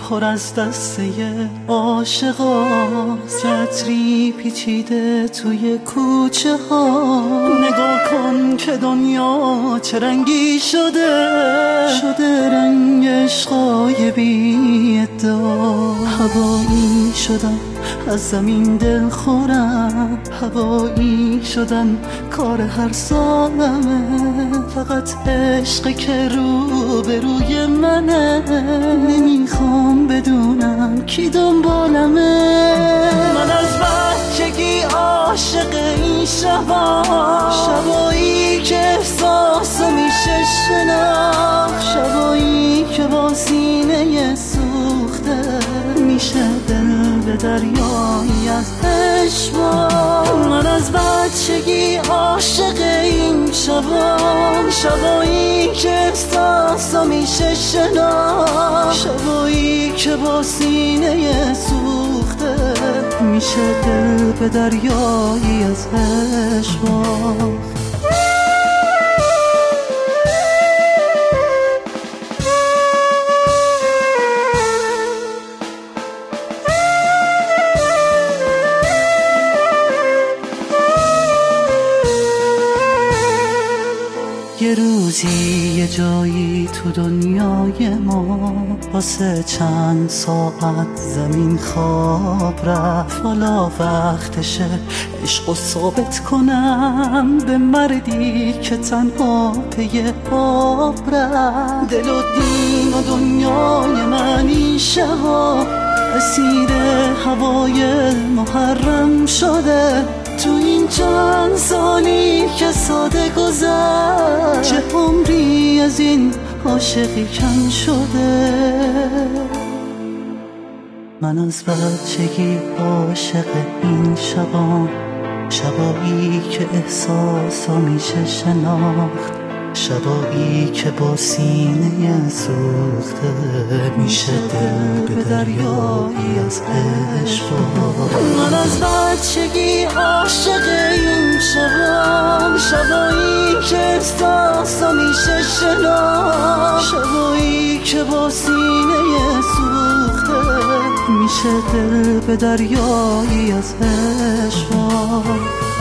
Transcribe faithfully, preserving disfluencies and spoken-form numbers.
پر از دسته عاشقاست، عطری پیچیده توی کوچه ها. نگاه کن که دنیا چه رنگی شده، شده رنگ عشقای بی ادعا. هوایی شدم از زمین دل خورم، هوایی شدن کار هر سالمه. فقط عشق که رو به روی منه، نمیخوام بدونم کی دنبالمه. من از بچگی عاشق این شبا، شبایی که احساس میشه شناخت، شبایی که با سینه سوخته میشه دل به دریایی از عشق. من از بچگی عاشق این شبام، شبایی که احساس میشه شناخت، شبایی که با سینه سوخته میشه دل به دریایی از عشق. یه روزی یه جایی تو دنیای ما، واسه چند ساعت زمین خواب رفت. حالا وقتشه عشقو ثابت کنم به مردی که تنها پی آب رفت. دل و دین و دنیای من این شبا اسیر هوای محرم شده. تو این چند سالی که ساده گذشت، چه عمری از این عاشقی کم شده. من از بچگی عاشق این شبام، شبایی که احساس میشه شناخت، شبایی که با سینه سوخته میشه دل به دریایی از عشق. من از بچگی عاشق این شبام، شبایی که احساس میشه شناخت، شبایی که با سینه سوخته میشه دل به دریایی از عشق.